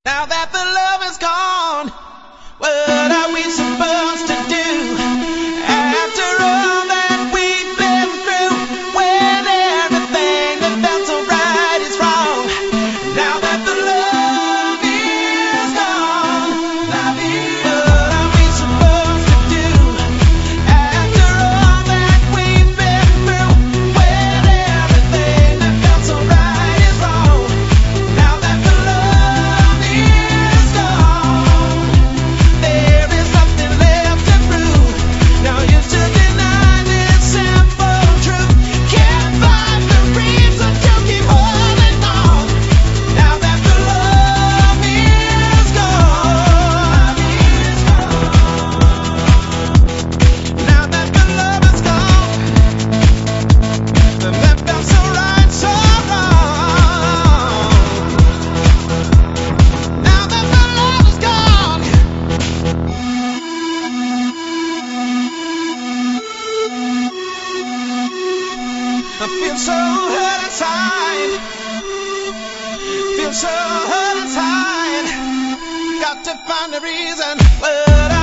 Now that the love is gone, what are we supposed to do? After all that we've been through, when everything that felt so right is wrong. Now that the love is gone, what are we supposed to do? After all that we've been through, when everything that felt so right is wrong. Now that the love is gone, there is nothing left to prove. Now you should deny this simple truth. Can't find the reason to keep holding on. Now that the love is gone, now that the love is gone, then that felt so right, so wrong. Now that the love is gone, I feel so hurt inside. Feel so hurt inside. Got to find a reason. What